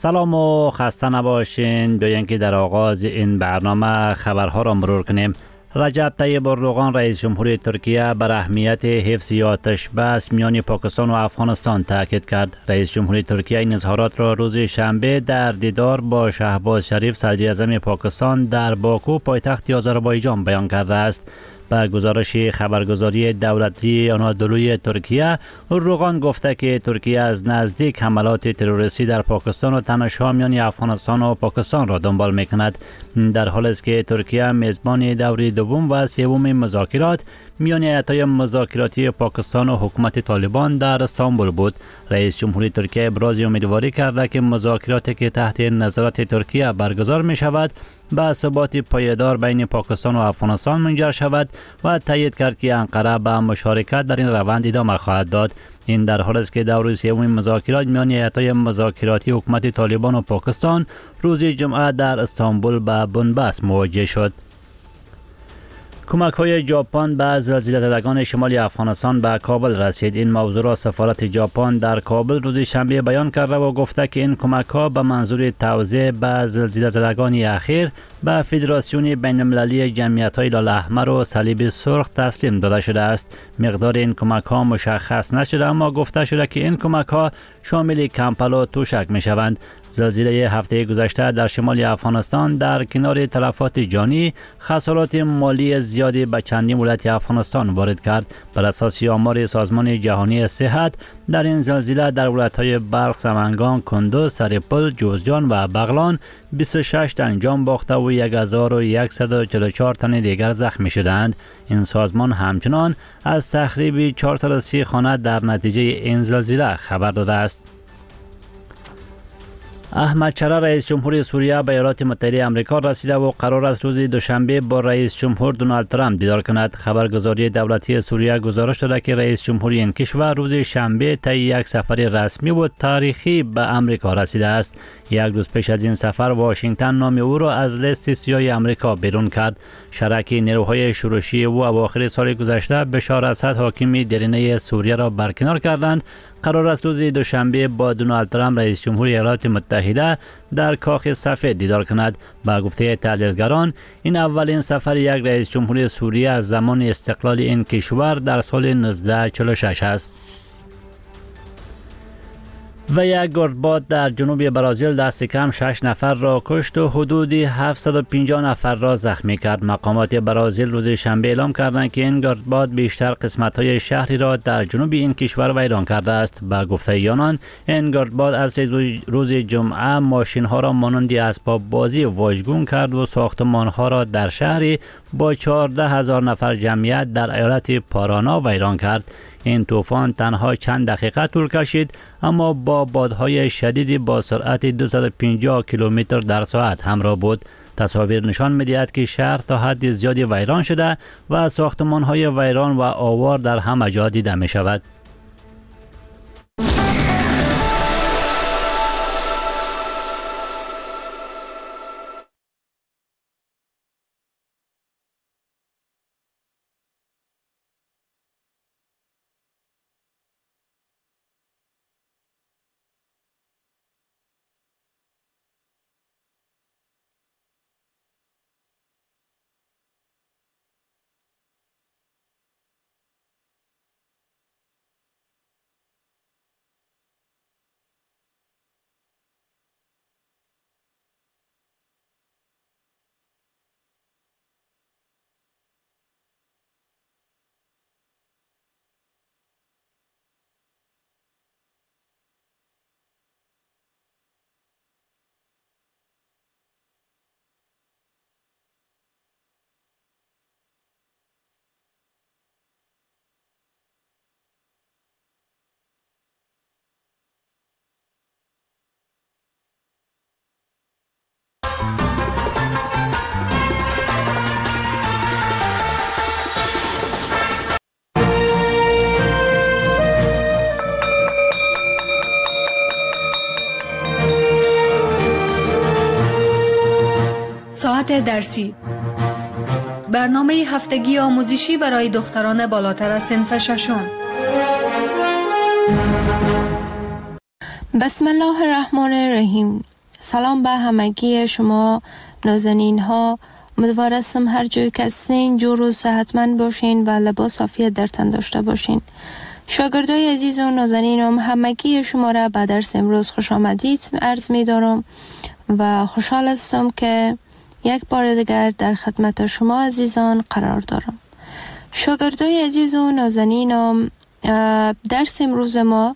سلام و خسته نباشین. بیاین که در آغاز این برنامه خبرها را مرور کنیم. رجب طیب اردوغان رئیس جمهوری ترکیه بر اهمیت حفظ آتش بس میان پاکستان و افغانستان تاکید کرد. رئیس جمهوری ترکیه این اظهارات را روز شنبه در دیدار با شهباز شریف صدر اعظم پاکستان در باکو پایتخت آذربایجان بیان کرده است. با گزارش خبرگزاری دولتی آنادولوی ترکیه، اردوغان گفته که ترکیه از نزدیک حملات تروریستی در پاکستان و تنش‌ها میان افغانستان و پاکستان را دنبال می‌کند، در حالی است که ترکیه میزبان دوره دوم و سوم مذاکرات میان هیئت‌های مذاکراتی پاکستان و حکومت طالبان در استانبول بود. رئیس جمهوری ترکیه ابراز امیدواری کرده که مذاکراتی که تحت نظارت ترکیه برگزار می‌شود به ثبات پایدار بین پاکستان و افغانستان منجر شود و تایید کرد که انقره به مشارکت در این روند ادامه خواهد داد. این در حالی است که دور سوم مذاکرات میان هیئت‌های مذاکراتی حکومت طالبان و پاکستان روز جمعه در استانبول به بنبست مواجه شد. کمک‌های ژاپن به زلزله زدگان شمال افغانستان به کابل رسید. این موضوع را سفارت ژاپن در کابل روز شنبه بیان کرده و گفته که این کمک‌ها به منظور توزیع به زلزله زدگان اخیر به فدراسیون بین‌المللی جمعیت‌های هلال احمر و صلیب سرخ تسلیم داده شده است. مقدار این کمک‌ها مشخص نشده، اما گفته شده که این کمک‌ها شامل کمپل و توشک می‌شوند. زلزله هفته گذشته در شمال افغانستان در کنار تلفات جانی خسارات مالی زیادی به چندین ولایت افغانستان وارد کرد. بر اساس آمار سازمان جهانی صحت، در این زلزله در ولایت‌های بلخ، سمنگان، کندوز، سرپل، جوزجان و بغلان 26 تن جان باخته و 1144 تن دیگر زخمی شدند. این سازمان همچنان از تخریب 430 خانه در نتیجه این زلزله خبر داده است. احمد چرا رئیس جمهوری سوریه به ایالات متحده آمریکا رسیده و قرار است روز دوشنبه با رئیس جمهور دونالد ترامپ دیدار کند. خبرگزاری دولتی سوریه گزارش داده که رئیس جمهوری این کشور روز شنبه طی یک سفر رسمی و تاریخی به آمریکا رسیده است. یک روز پیش از این سفر، واشنگتن نام او را از لیست سیاه آمریکا بیرون کرد. شرک نیروهای شورشی او اواخر سال گذشته بشار اسد حاکم درینه سوریه را برکنار کردند. قرار است روز دوشنبه با دونالد ترامپ رئیس جمهوری ایالات متحده در کاخ سفید دیدار کند. با گفته تحلیلگران، این اولین سفر یک رئیس جمهوری سوریه از زمان استقلال این کشور در سال 1946 است. و یک گردباد در جنوب برزیل دست کم 6 نفر را کشت و حدود 750 نفر را زخمی کرد. مقامات برزیل روز شنبه اعلام کردند که این گردباد بیشتر قسمت‌های شهری را در جنوب این کشور ویران کرده است. با گفته آنان، این گردباد از روز جمعه ماشین‌ها را مانند اسباب بازی واژگون کرد و ساختمان‌ها را در شهری با 14,000 نفر جمعیت در ایالت پارانا ویران کرد. این طوفان تنها چند دقیقه طول کشید، اما با بادهای شدیدی با سرعت 250 کیلومتر در ساعت همراه بود. تصاویر نشان می‌دهد که شهر تا حد زیادی ویران شده و ساختمان‌های ویران و آوار در همه جا دیده می‌شود. ساعت درسی، برنامه هفتگی آموزشی برای دختران بالاتر از صنف ششم. بسم الله الرحمن الرحیم. سلام به همگی شما نازنین ها. امیدوارم هر جای که هستین جور و صحتمند باشین و لباس عافیت در تن داشته باشین. شاگردای عزیز و نازنینم همگی شما را به درس امروز خوش آمدید عرض می دارم و خوشحال هستم که یک بار دیگر در خدمت شما عزیزان قرار دارم. شاگردای عزیز و نازنینم، درس امروز ما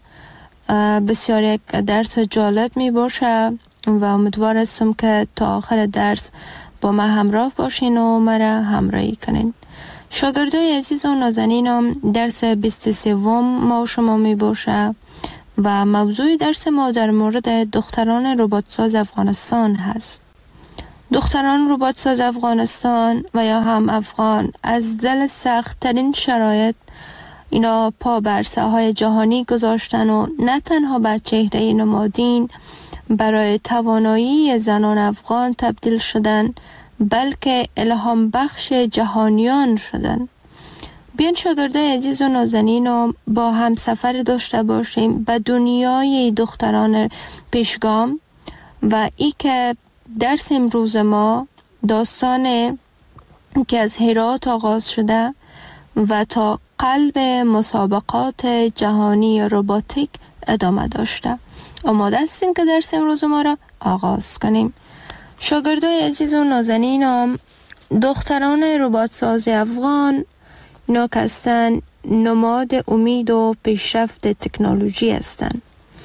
بسیار یک درس جالب می باشه و امیدوار هستم که تا آخر درس با ما همراه باشین و مرا همراهی کنین. شاگردای عزیز و نازنینم، درس 23 ما شما می باشه و موضوع درس ما در مورد دختران رباتساز افغانستان هست. دختران رباتساز افغانستان و یا هم افغان از دل سخت ترین شرایط اینا پا بر ساحهای جهانی گذاشتن و نه تنها به چهره نمادین برای توانایی زنان افغان تبدیل شدن، بلکه الهام بخش جهانیان شدن. بیان شاگردای عزیز و نازنینم با هم سفر داشته باشیم به دنیای دختران پیشگام و ای که درس امروز ما داستان که از هرات آغاز شده و تا قلب مسابقات جهانی رباتیک ادامه داشته. آماده هستین که درس امروز ما را آغاز کنیم. شاگردای عزیز و نازنینم، دختران رباتساز افغان اینا که هستن نماد امید و پیشرفت تکنولوژی هستند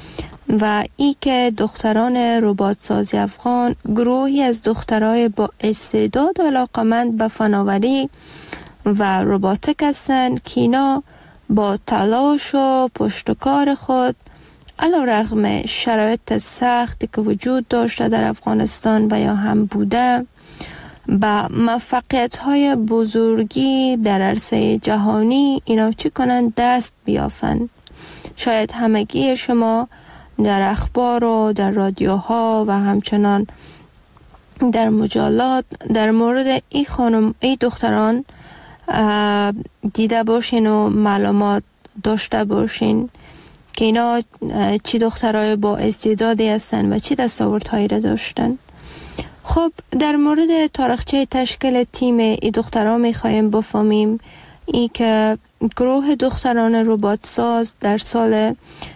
و ای که دختران رباتساز افغان گروهی از دخترای با استعداد و علاقمند به فناوری و رباتیک هستند که اینا با تلاش و پشتکار خود علیرغم شرایط سختی که وجود داشته در افغانستان و یا هم بوده با موفقیت‌های بزرگی در عرصه جهانی اینا چی کنند؟ دست بیافند. شاید همگی شما در اخبار و در رادیوها و همچنان در مجلات در مورد ای دختران دیده باشین و معلومات داشته باشین که اینا چی دخترای با استعدادی هستن و چی دستاوردهایی را داشتن. خب در مورد تاریخچه تشکیل تیم ای دختران میخوایم بفهمیم ای که گروه دختران رباتساز در سال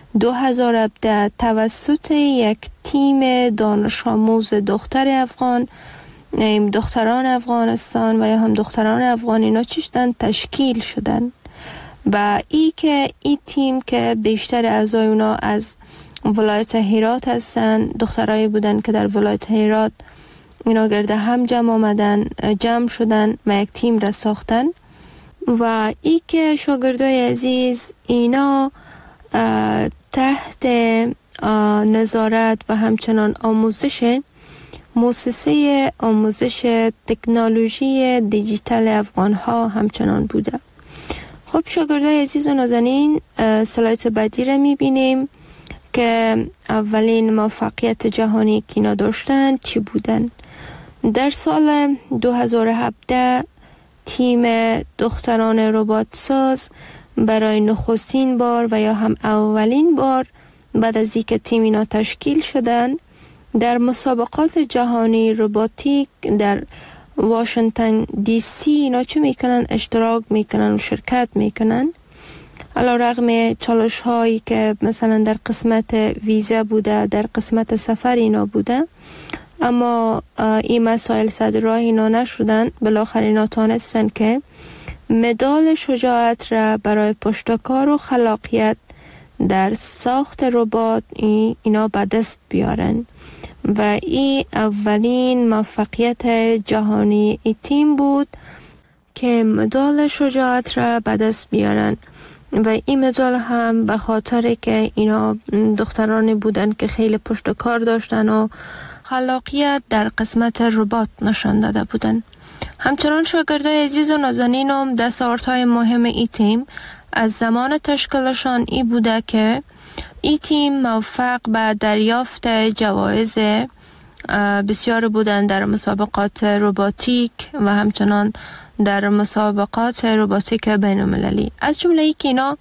2017 توسط یک تیم دانش آموز دختر افغان، دختران افغانستان و یا هم دختران افغان اینا چیشتن تشکیل شدن و ای تیم که بیشتر اعضای اونا از ولایت هرات هستن، دخترایی بودن که در ولایت هرات اینا گرده هم جمع شدن و یک تیم را ساختن و ای که شاگردای عزیز اینا تحت نظارت و همچنان آموزش مؤسسه آموزش تکنولوژی دیجیتال افغان ها همچنان بوده. خب شاگردای عزیز و نازنین، سلایت بعدی را میبینیم که اولین موفقیت جهانی که اینا داشتن چی بودن. در سال 2017 تیم دختران رباتساز برای نخستین بار و یا هم اولین بار بعد از اینکه تیم اینا تشکیل شدن در مسابقات جهانی رباتیک در واشنگتن دی سی اینا چه میکنن؟ اشتراک میکنن و شرکت میکنن. علیرغم چالش هایی که مثلا در قسمت ویزا بوده، در قسمت سفر اینا بوده، اما این مسائل صد راه اینا نشدن. بالاخره اینا تانستن که مدال شجاعت را برای پشتکار و خلاقیت در ساخت ربات اینا به دست بیارن و این اولین موفقیت جهانی ای تیم بود که مدال شجاعت را به دست بیارن و این مدال هم به خاطر که اینا دخترانی بودن که خیلی پشتکار داشتن و خلاقیت در قسمت ربات نشان داده بودن. همچنان شاگردای عزیز و نازنینم، دستاوردهای مهم ای تیم از زمان تشکیلشان ای بوده که ای تیم موفق به دریافت جوایز بسیار بودن در مسابقات رباتیک و همچنان در مسابقات رباتیک بین المللی. از جمله ای که اینا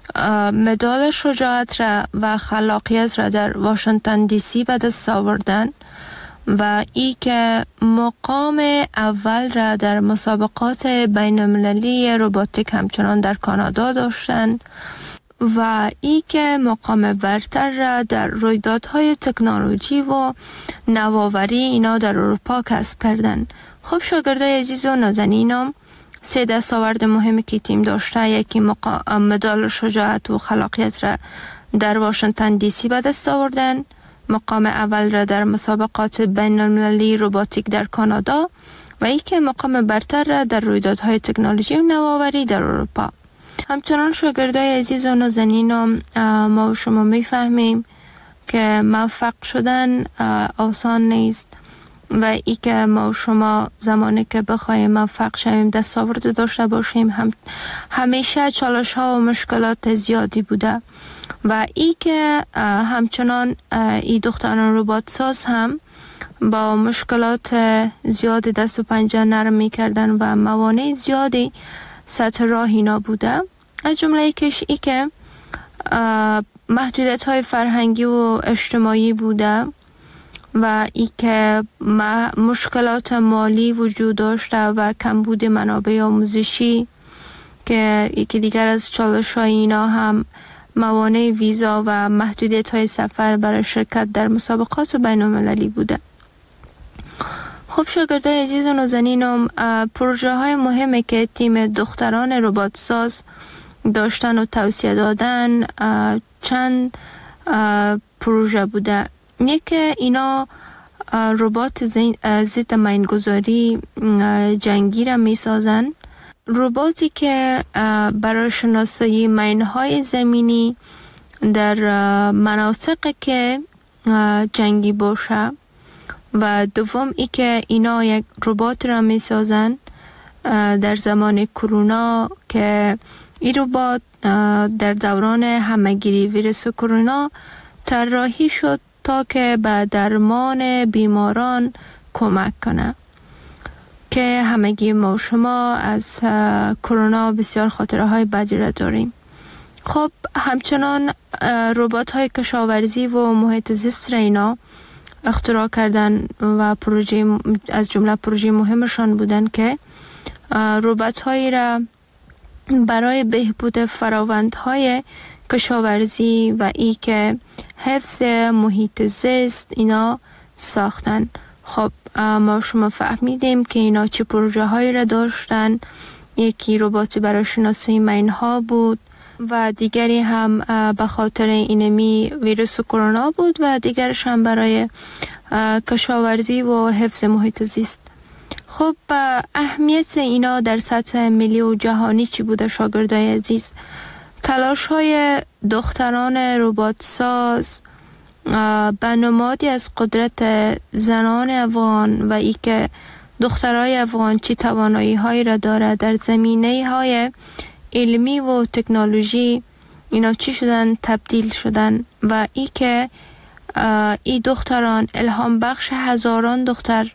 مدال شجاعت را و خلاقیت را در واشنگتن دی سی به دست آوردن و ای که مقام اول را در مسابقات بین المللی روباتیک همچنان در کانادا داشتند و ای که مقام برتر را در رویدادهای تکنولوژی و نوآوری اینا در اروپا کسب کردند. خب شاگردای عزیز و نازنینم، 3 دستاورد مهمی که تیم داشته، یکی مدال شجاعت و خلاقیت را در واشنگتن دی سی به دست آوردن، مقام اول را در مسابقات بین المللی روباتیک در کانادا و ای که مقام برتر را در رویدادهای تکنولوژی و نوآوری در اروپا. همچنان شاگردای عزیز و نازنینم، ما و شما میفهمیم که موفق شدن آسان نیست و ای که ما و شما زمانی که بخوایم موفق شویم دستاورد داشته باشیم همیشه چالش ها و مشکلات زیادی بوده و ای که همچنان ای دختران ربات ساز هم با مشکلات زیادی دست و پنجه نرم می کردن و موانع زیادی سطح راه اینا بوده. از جمله کش ای که محدودیت های فرهنگی و اجتماعی بوده و ای که مشکلات مالی وجود داشته و کمبود منابع آموزشی که یکی دیگر از چالش های اینا هم موانع ویزا و محدودیت های سفر برای شرکت در مسابقات بین المللی بوده. خب شاگردای عزیز و نازنینم، پروژه های مهمی که تیم دختران ربات ساز داشتن و توصیه دادن چند پروژه بوده. یکی اینا ربات ضد مینگذاری جنگی را می سازن، رباتی که برای شناسایی مینهای زمینی در مناطقی که جنگی باشه و دوم ای که اینا یک ربات را می سازن در زمان کرونا که این ربات در دوران همهگیری ویروس کرونا طراحی شد تا که به درمان بیماران کمک کنه که همگی ما شما از کرونا بسیار خاطره های بدی را داریم. خب همچنان ربات های کشاورزی و محیط زیست را اینا اختراع کردن و پروژه از جمله پروژه مهمشان بودن که ربات هایی را برای بهبود فراوندهای کشاورزی و ای که حفظ محیط زیست اینا ساختن. خب ما شما فهمیدیم که اینا چه پروژه هایی را داشتن. یکی رباتی برای شناسایی مینها بود و دیگری هم به خاطر اینمی ویروس کرونا بود و دیگرش هم برای کشاورزی و حفظ محیط زیست. خب اهمیت اینا در سطح ملی و جهانی چی بوده شاگردای عزیز؟ تلاش های دختران ربات ساز به نمادی از قدرت زنان افغان و ای که دخترای افغان چی توانایی هایی را داره در زمینه های علمی و تکنولوژی اینا چی شدن تبدیل شدن و ای که ای دختران الهام بخش هزاران دختر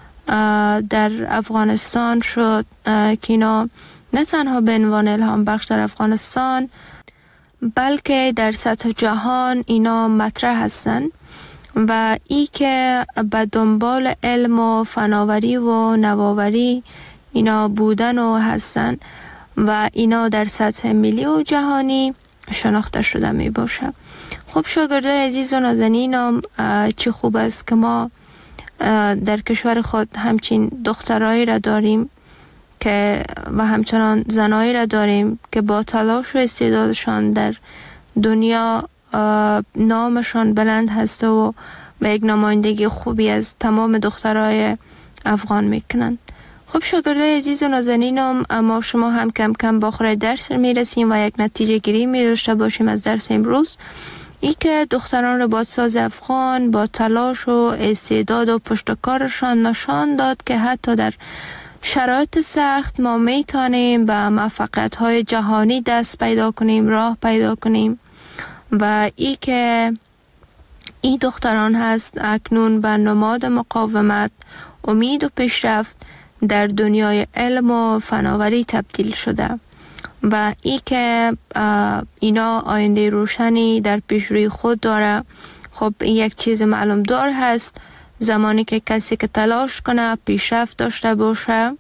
در افغانستان شد که اینا نه تنها به عنوان الهام بخش در افغانستان بلکه در سطح جهان اینا مطرح هستن و ای که به دنبال علم و فناوری و نوآوری اینا بودن و هستن و اینا در سطح ملی و جهانی شناخته شده می باشه. خب شاگردای عزیز و نازنینم، چه خوب است که ما در کشور خود همچین دخترایی را داریم که و همچنان زنایی را داریم که با تلاش و استعدادشان در دنیا نامشان بلند هست و یک نمایندگی خوبی از تمام دخترای افغان میکنند. خب شاگردای عزیز و نازنینم، اما شما هم کم کم با آخر درس میرسیم و یک نتیجه گیری می‌داشته باشیم از درس امروز. ای که دختران ربات ساز افغان با تلاش و استعداد و پشتکارشان نشان داد که حتی در شرایط سخت ما میتونیم به موفقیت‌های جهانی دست پیدا کنیم، راه پیدا کنیم و ای که ای دختران هست اکنون به نماد مقاومت، امید و پیشرفت در دنیای علم و فناوری تبدیل شده و ای که اینا آینده روشنی در پیش روی خود داره. خب یک چیز معلوم دار هست، زمانی که کسی که تلاش کنه، پیشرفت داشته باشه،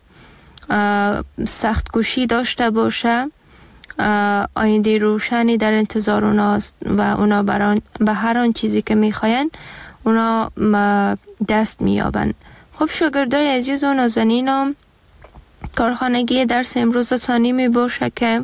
سخت کوشی داشته باشه، آینده روشنی در انتظار اوناست و اونا به هر آن چیزی که میخواین اونا دست میابن. خب شاگردای عزیز و نازنینم، کارخانگی درس امروز تانی می باشه که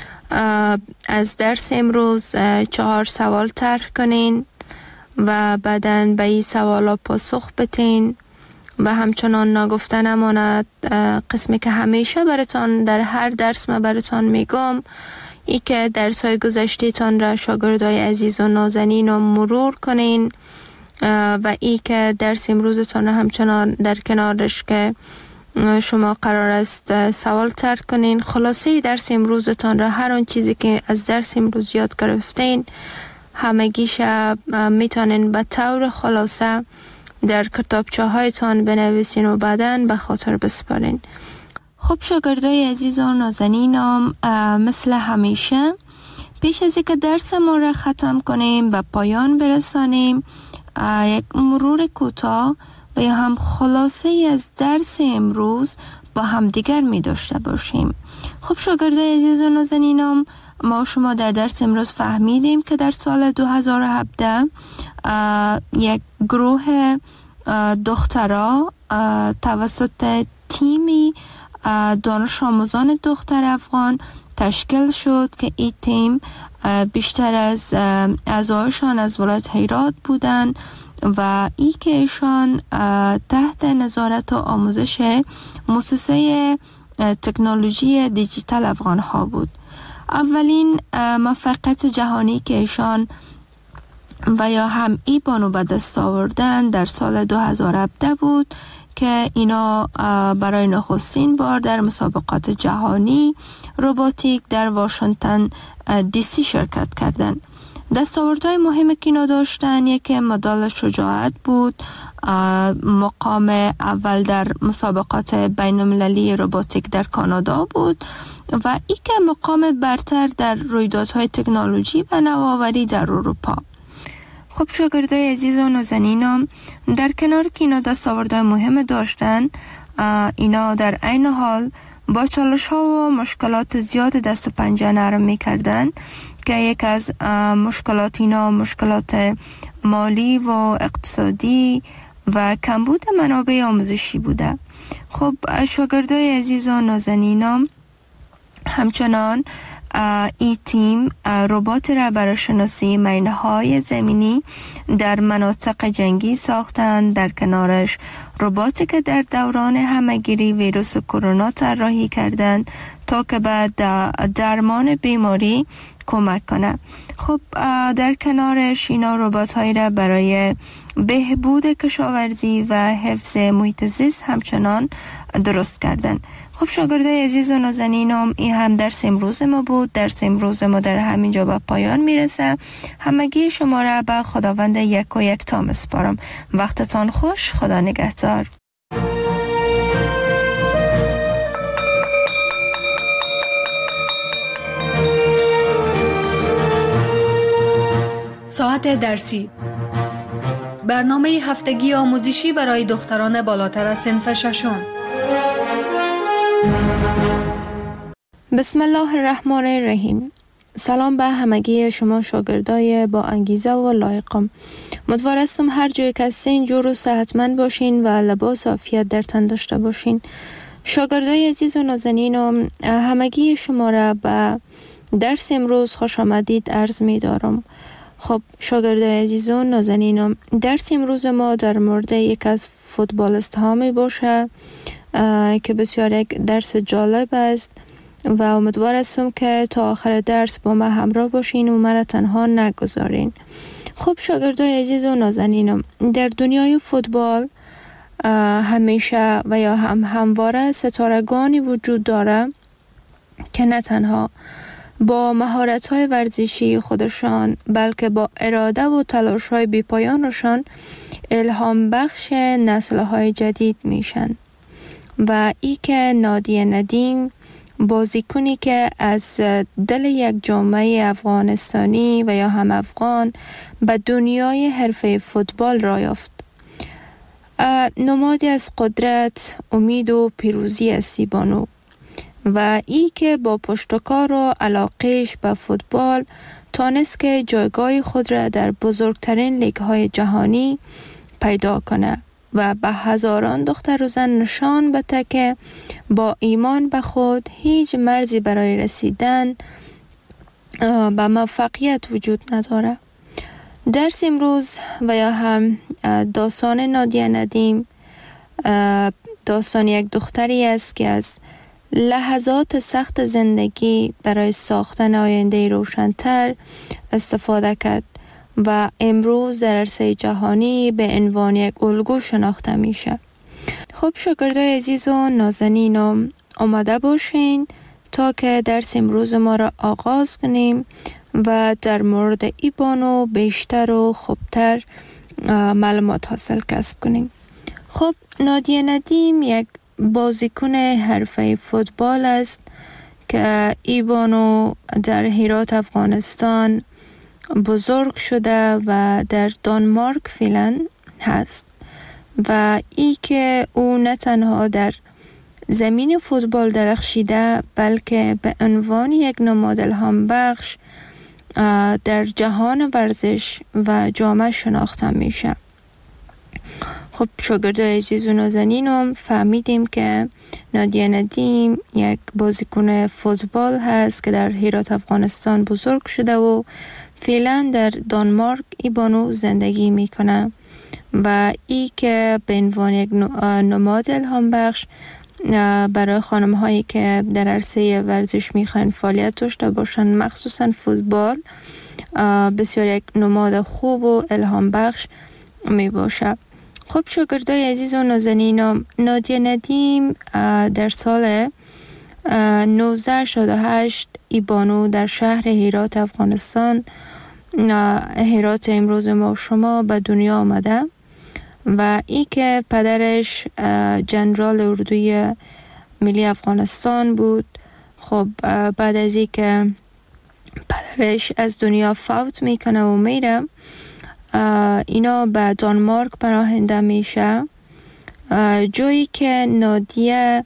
از درس امروز 4 سوال طرح کنین و بعداً به این سوالا پاسخ بتین و همچنان نگفته نماند قسمی که همیشه براتان در هر درس ما براتان میگم، ای که درس‌های گذشته‌تان را شاگردای عزیز و نازنین رو مرور کنین و ای که درس امروزتان همچنان در کنارش که شما قرار است سوال طرح کنین. خلاصه درس امروزتان را، هر آن چیزی که از درس امروز یاد گرفتین همگیش میتونین به طور خلاصه در کتابچه هایتان بنویسین و بعداً به خاطر بسپارین. خب شاگردای عزیز و نازنینم، مثل همیشه پیش از اینکه درس ما را ختم کنیم به پایان برسانیم، یک مرور کوتاه و یا هم خلاصه از درس امروز با هم دیگر می داشته باشیم. خب شاگردای عزیز و نازنینم، ما شما در درس امروز فهمیدیم که در سال 2017 یک گروه دخترها توسط تیمی دانش آموزان دختر افغان تشکیل شد که این تیم بیشتر از اعضایشان از ولایت هرات بودند و ای که ایشان تحت نظارت و آموزش مؤسسه تکنولوژی دیجیتال افغان ها بود. اولین موفقیت جهانی که ایشان و یا هم ای بانو به دست آوردن در سال 2017 بود که اینا برای نخستین بار در مسابقات جهانی روباتیک در واشنگتن دی سی شرکت کردند. دستاوردهای مهمی که اینا داشتن، یکی مدال شجاعت بود، مقام اول در مسابقات بین المللی روباتیک در کانادا بود و ای که مقام برتر در رویدادهای تکنولوژی و نوآوری در اروپا. خب شاگردای عزیز و نازنینم، در کنار که اینا دستاوردهای مهم داشتن، اینا در عین حال با چالش ها و مشکلات زیاد دست و پنجه نرم میکردن که یک از مشکلات اینا مشکلات مالی و اقتصادی و کمبود منابع آموزشی بوده. خب شاگردای عزیز و نازنینم، همچنان ای تیم ربات را برای شناسی مینه‌های زمینی در مناطق جنگی ساختند. در کنارش رباتی که در دوران همه‌گیری ویروس کرونا طراحی کردند تا که به درمان بیماری کمک کنه. خب در کنارش اینا ربات‌هایی را برای بهبود کشاورزی و حفظ محیط زیست همچنان درست کردن. خب شاگردای عزیز و نازنینم، این هم درس امروز ما بود. درس امروز ما در همینجا به پایان میرسه. همگی شما را به خداوند یک و یک تا میسپارم. وقتتان خوش. خدا نگهدار. ساعت درسی، برنامه هفتگی آموزشی برای دختران بالاتر از صنف ششم. بسم الله الرحمن الرحیم. سلام به همگی شما شاگردای با انگیزه و لایقم. امیدوار هستم هر جای که هستین جور و صحتمند باشین و لباس عافیت در تن داشته باشین. شاگردای عزیز و نازنینم، همگی شما را به درس امروز خوش آمدید عرض می دارم. خب شاگردای عزیز و نازنینم، درس امروز ما در مورد یک از فوتبالیست ها می باشه که بسیار یک درس جالب است و امیدوار هستم که تا آخر درس با ما همراه باشین و مرا تنها نگذارین. خب شاگردای عزیز و نازنینم، در دنیای فوتبال همیشه و یا همواره ستارگانی وجود داره که نه تنها با مهارت‌های ورزشی خودشان بلکه با اراده و تلاش‌های بی‌پایانشان الهام بخش نسل‌های جدید میشن. و ای که نادیه ندیم بازیکنی که از دل یک جامعه افغانستانی و یا هم افغان به دنیای حرفه فوتبال را یافت. نمادی از قدرت، امید و پیروزی است بانو و ای که با پشتکار و علاقهش به فوتبال تانست که جایگاه خود را در بزرگترین لیگ‌های جهانی پیدا کنه و به هزاران دختر و زن نشان بده که با ایمان به خود هیچ مرزی برای رسیدن به موفقیت وجود نداره. درس امروز و یا هم داستان نادیه ندیم داستان یک دختری است که از لحظات سخت زندگی برای ساختن آینده روشن‌تر استفاده کرد و امروز در عرصه جهانی به عنوان یک الگو شناخته میشه. خب شاگردای عزیز و نازنین آماده باشین تا که درس امروز ما را آغاز کنیم و در مورد ای بانو بیشتر و خوبتر معلومات حاصل کسب کنیم. خب نادیه ندیم یک بازیکن حرفه فوتبال است که ای بانو در هرات افغانستان بزرگ شده و در دانمارک فعلا هست و ای که او نه تنها در زمین فوتبال درخشیده بلکه به عنوان یک نماد الهام بخش در جهان ورزش و جامعه شناخته میشه. خب شاگردای عزیز و نازنینم فهمیدیم که نادیه ندیم یک بازیکن فوتبال هست که در هرات افغانستان بزرگ شده و فعلا در دانمارک ای بانو زندگی میکنه و ای که به عنوان یک نماد الهام بخش برای خانم هایی که در عرصه ورزش میخوان فعالیت داشته باشن مخصوصا فوتبال بسیار یک نماد خوب و الهام بخش می باشه. خب شاگردای عزیز و نازنینم نادیه ندیم در سال 1968 ای بانو در شهر هرات افغانستان هرات امروز ما شما به دنیا آمده و ای که پدرش جنرال اردوی ملی افغانستان بود. خب بعد از ای که پدرش از دنیا فوت میکنه و میره اینا به دانمارک پناهنده میشه جایی که نادیه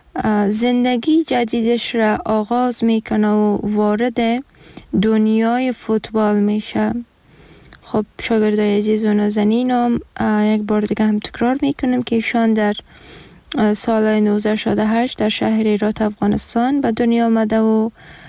زندگی جدیدش را آغاز میکنه و وارد دنیای فوتبال میشه. خب شاگردای عزیز و نازنینم یک بار دیگه هم تکرار میکنم که ایشان در سال 1968 در شهر هرات افغانستان به دنیا آمده و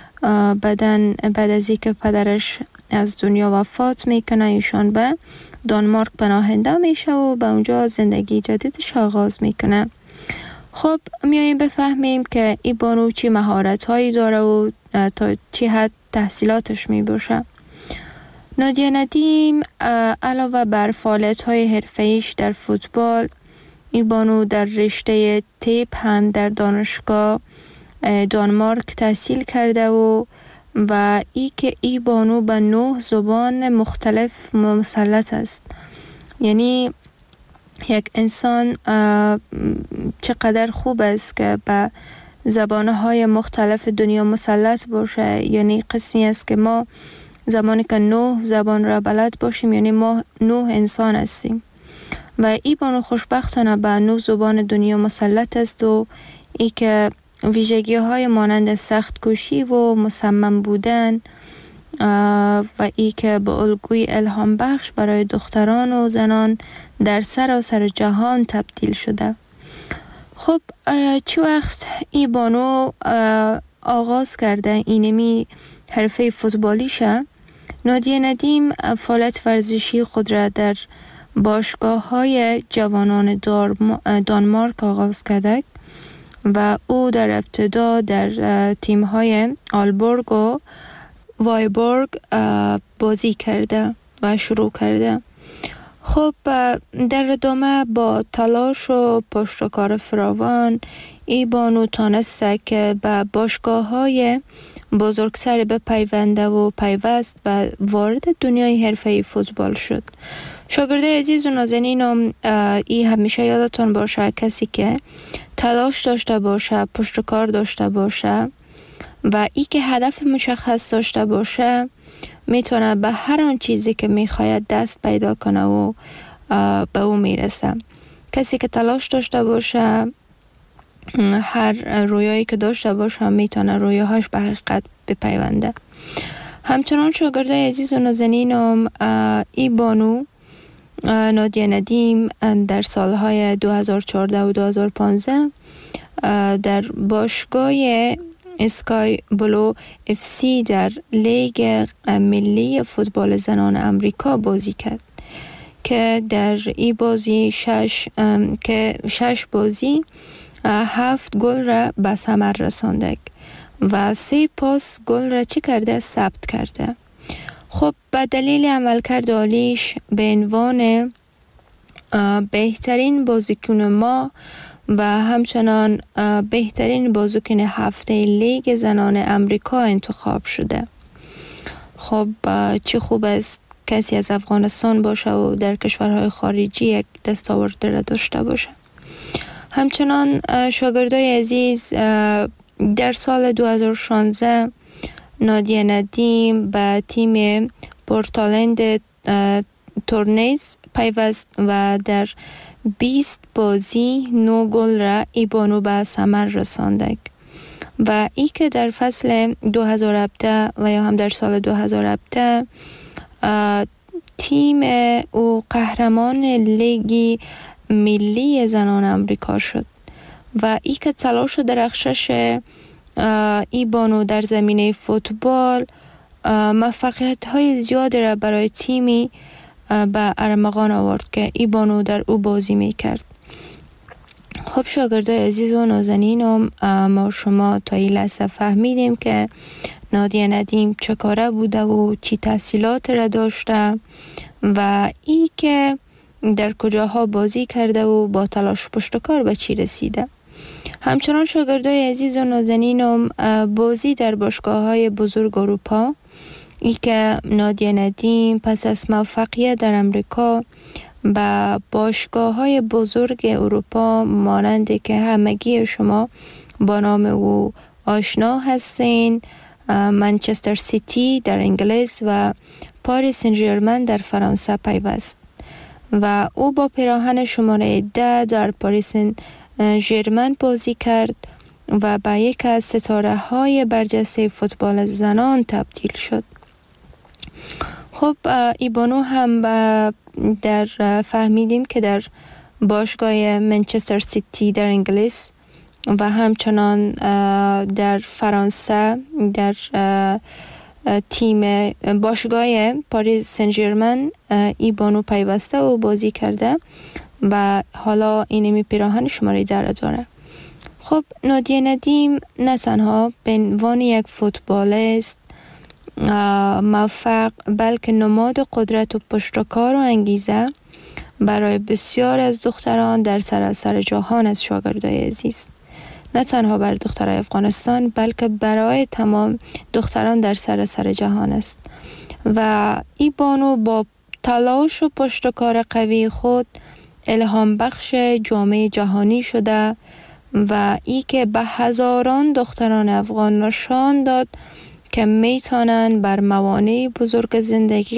بعد از اینکه پدرش از دنیا وفات میکنه ایشان به دانمارک پناهنده میشه و به اونجا زندگی جدیدش آغاز میکنه. خب میاییم بفهمیم که ای بانو چی مهارت هایی داره و تا چی حد تحصیلاتش میباشه. نادیه ندیم علاوه بر فعالیت های حرفه‌ایش در فوتبال ای بانو در رشته تیپ هم در دانشگاه دانمارک تحصیل کرده و ای که ای بانو به 9 زبان مختلف مسلط است. یعنی یک انسان چقدر خوب است که به زبانهای مختلف دنیا مسلط باشه. یعنی قسمی است که ما زمانی که 9 زبان را بلد باشیم یعنی ما 9 انسان هستیم و ای بانو خوشبختانه به 9 زبان دنیا مسلط است و ای که ویژگی های مانند سخت کوشی و مصمم بودن و ای که به الگوی الهام بخش برای دختران و زنان در سراسر جهان تبدیل شده. خب چه وقت ای بانو آغاز کرده اینمی حرفه فوتبالیشه؟ نادیه ندیم فعالیت ورزشی خود را در باشگاه های جوانان دانمارک آغاز کرده و او در ابتدا در تیم های آلبورگ و وایبورگ بازی کرده و شروع کرده. خب در ادامه با تلاش و پشتکار فراوان ای بانو تانسته که به باشگاه های بزرگتر بپیونده و پیوست و وارد دنیای حرفه فوتبال شد. شاگرده عزیز و نازنینم ای همیشه یادتون باشه کسی که تلاش داشته باشه پشتکار داشته باشه و ای که هدف مشخص داشته باشه میتونه به هر آن چیزی که میخواید دست پیدا کنه و به او میرسه. کسی که تلاش داشته باشه، هر رویایی که داشته باشه میتونه رویاهاش به حقیقت بپیونده. همچنان شاگردای عزیز و نازنینم، ای بانو نادیه ندیم در سالهای 2014 و 2015 در باشگاه اسکای بلو اف سی در لیگ ملی فوتبال زنان امریکا بازی کرد که در این بازی 6 بازی 7 گل را به ثمر رسانده و 3 پاس گل را چی کرده؟ ثبت کرده. خب به دلیل عملکرد عالیش به عنوان بهترین بازیکن ما و همچنان بهترین بازیکن هفته لیگ زنان امریکا انتخاب شده. خب چه خوب است کسی از افغانستان باشه و در کشورهای خارجی یک دستاورد را داشته باشه. همچنان شاگردای عزیز، در سال 2016 نادیه ندیم به تیم پورتلند تورنیز پیوست و در 20 بازی 9 گل را ای بانو به ثمر رسانده و ای که در فصل 2017 و یا هم در سال 2017 تیم او قهرمان لیگ ملی زنان امریکا شد و ای که تلاش و درخشش ای بانو در زمینه فوتبال موفقیت های زیادی را برای تیمی به ارمغان آورد که ای بانو در او بازی می کرد. خب شاگردای عزیز و نازنینم، ما شما تا این لحظه فهمیدیم که نادیه ندیم چه کاره بوده و چی تحصیلات را داشته و ای که در کجاها بازی کرده و با تلاش پشتکار به چی رسیده. همچنان شاگردای عزیز و نازنینم، بازی در باشگاه‌های بزرگ اروپا، ای که نادیه ندیم پس از موفقیت در امریکا با باشگاه‌های بزرگ اروپا مانند که همگی شما با نام او آشنا هستین، منچستر سیتی در انگلیس و پاریس سن ژرمن در فرانسه پیوست و او با پیراهن شماره 10 در پاریس سن ژرمن بازی کرد و به یک از ستاره های برجسته فوتبال زنان تبدیل شد. خب ای بانو هم در فهمیدیم که در باشگاه منچستر سیتی در انگلیس و همچنان در فرانسه در تیم باشگاه پاریس سن ژرمن ای بانو پیوسته و بازی کرده و حالا اینمی پیراهن شماره 10 داره. خب نادیه ندیم نه تنها به عنوان یک فوتبالیست موفق بلکه نماد قدرت و پشتکار و انگیزه برای بسیار از دختران در سراسر جهان از شاگردای عزیز، نه تنها برای دخترای افغانستان بلکه برای تمام دختران در سراسر جهان است و ای بانو با تلاش و پشتکار قوی خود الهام بخش جامعه جهانی شده و ای که به هزاران دختران افغان نشان داد که میتونن بر موانع بزرگ زندگی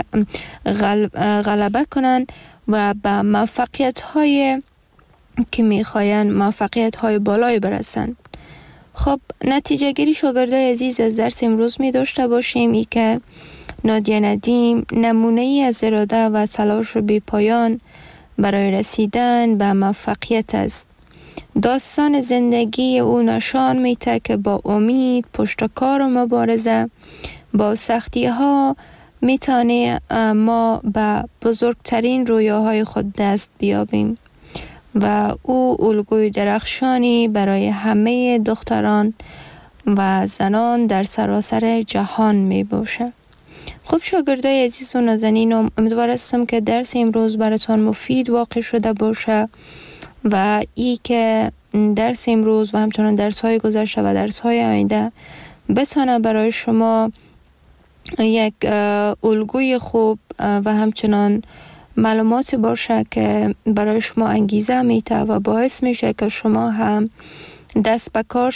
غلبه کنن و به موفقیت های که میخواین موفقیت های بالای برسن. خب نتیجه گیری شاگردای عزیز از درس امروز می داشته باشیم ای که نادیه ندیم نمونه ای از اراده و تلاش بی پایان برای رسیدن به موفقیت است. داستان زندگی او نشان میده که با امید، پشتکار و مبارزه با سختی ها میتونه ما به بزرگترین رویاهای خود دست بیابیم و او الگوی درخشانی برای همه دختران و زنان در سراسر جهان می باشه. خب شاگردای عزیز و نازنینم، امیدوار هستم که درس امروز براتون مفید واقع شده باشه و ای که درس امروز و همچنان درس های گذشته و درس های آینده بتونه برای شما یک الگوی خوب و همچنان معلوماتی باشه که برای شما انگیزه میده و باعث میشه که شما هم دست به کار